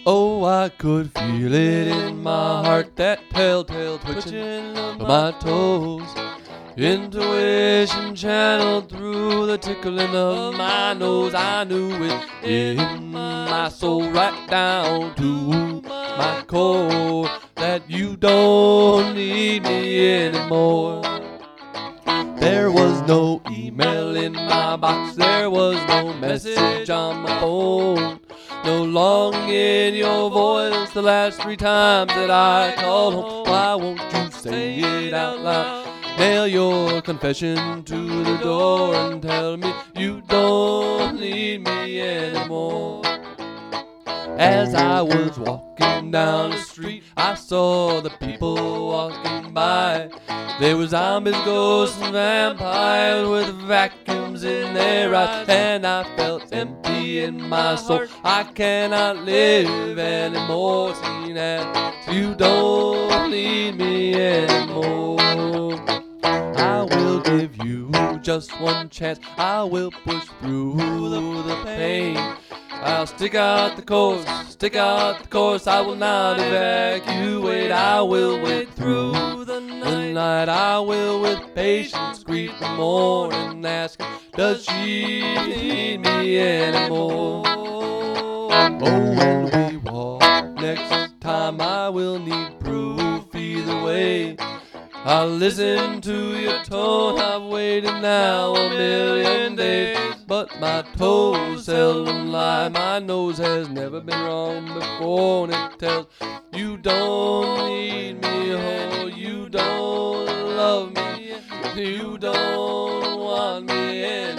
Oh, I could feel it in my heart, that telltale twitching of my toes. Intuition channeled through the tickling of my nose. I knew it in my soul, right down to my core, that you don't need me anymore. There was no email in my box, there was no message on my phone, no longing in your voice the last 3 times that I called home. Why won't you say it out loud? Nail your confession to the door and tell me you don't need me anymore. As I was walking down the street, I saw the people walking by. There were zombies, ghosts, and vampires with vacuums in their eyes, and I felt empty in my soul. I cannot live anymore, seeing that you don't need me anymore. I will give you just one chance. I will push through the pain. I'll stick out the course, I will not evacuate. I will wait through the night. I will with patience greet the morning, asking, does she need me anymore? Oh, when we walk next time, I will need proof either way. I'll listen to your tone, I've waited now 1,000,000 days, but my toes seldom lie. My nose has never been wrong before, and it tells you don't need me, oh, you don't love me, you don't want me anymore.